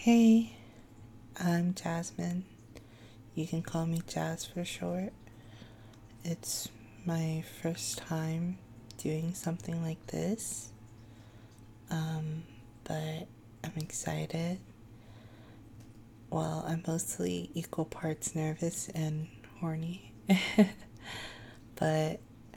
Hey, I'm Jasmine. You can call me Jazz for short. It's my first time doing something like this, but I'm excited. Well, I'm mostly equal parts nervous and horny, but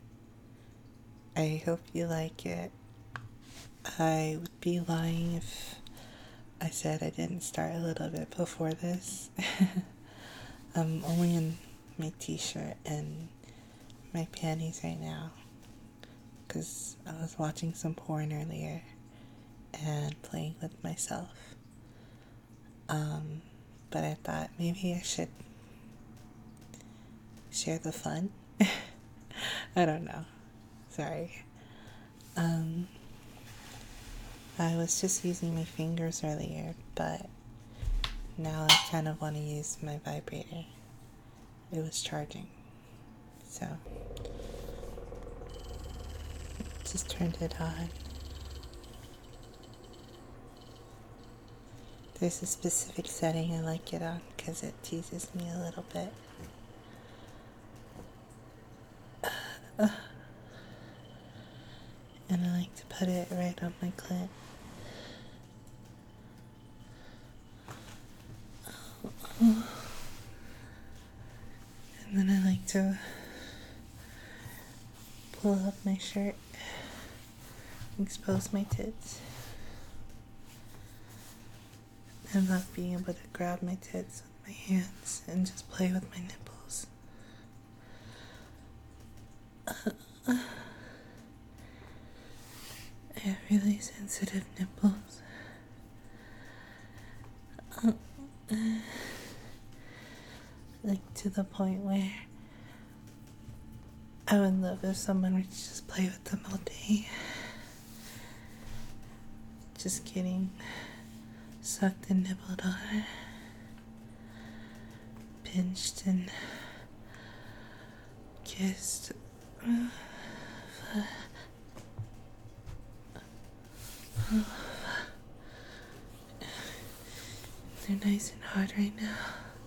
I hope you like it. I would be lying if I said I didn't start a little bit before this. I'm only in my t-shirt and my panties right now because I was watching some porn earlier and playing with myself. But I thought maybe I should share the fun. I don't know. Sorry. I was just using my fingers earlier, but now I kind of want to use my vibrator. It was charging. So, just turned it on. There's a specific setting I like it on because it teases me a little bit. And I like to put it right on my clit. And then I like to pull up my shirt, expose my tits. I love being able to grab my tits with my hands and just play with my nipples. I have really sensitive nipples. Like to the point where I would love if someone would just play with them all day. Just getting sucked and nibbled on, pinched and kissed. They're nice and hard right now.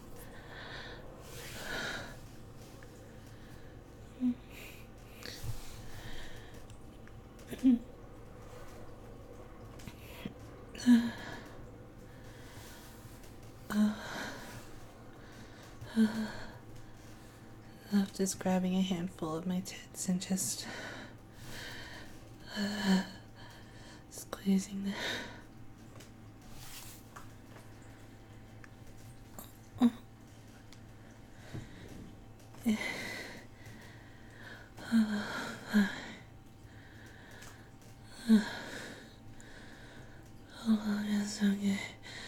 I love just grabbing a handful of my tits and just squeezing them. Oh, that's okay.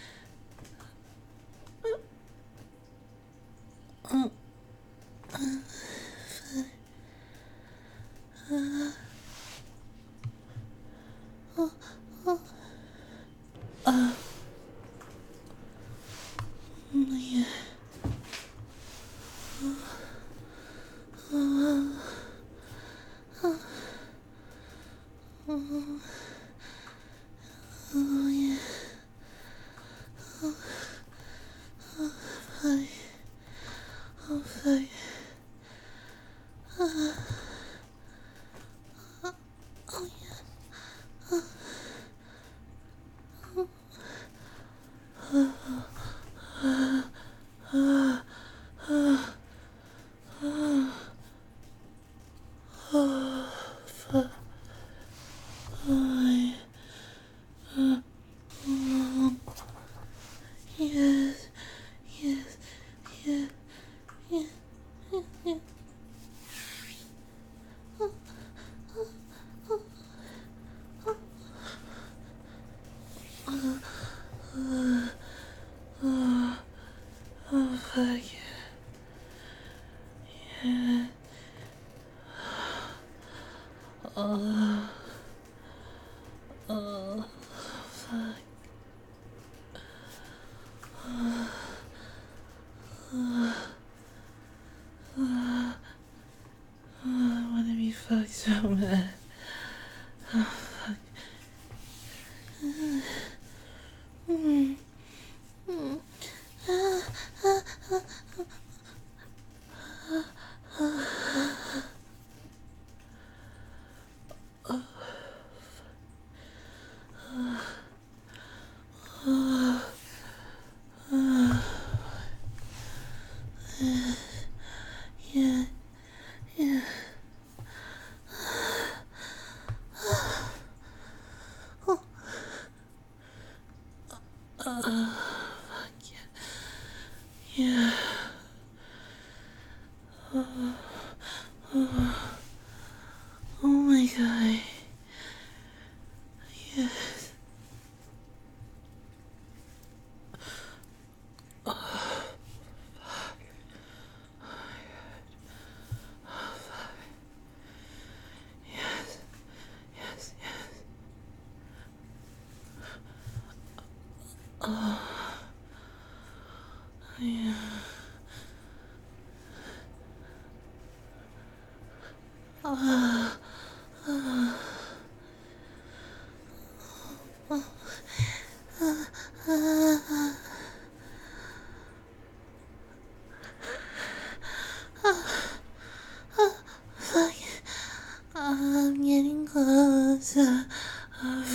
Yeah. Oh, yeah. Hi. Oh, hi. Hi. Yes. Yes. Yeah. Yeah. Yeah. Oh, fuck yeah. Oh, oh, fuck. I wanna be fucked so bad. Oh, fuck. Fuck yeah. Yeah. Oh my god. Yes. Yes. Yes. Yes. Yeah. Fuck. I'm getting close. Fuck,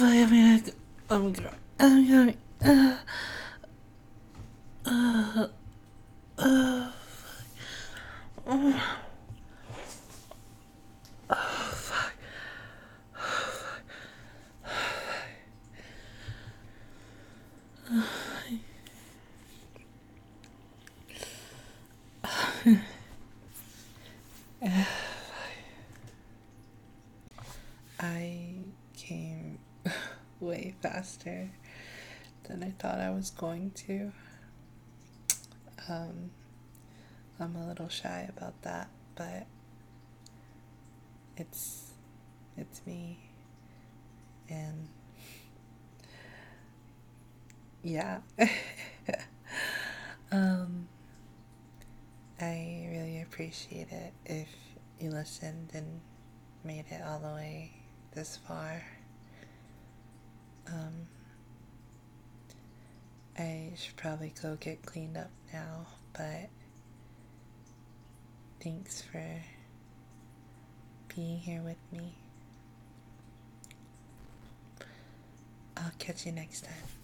I'm going. I came way faster than I thought I was going to. Um, I'm a little shy about that, but it's me, and yeah. um, I really appreciate it if you listened and made it all the way this far. Um, I should probably go get cleaned up now, but thanks for being here with me. I'll catch you next time.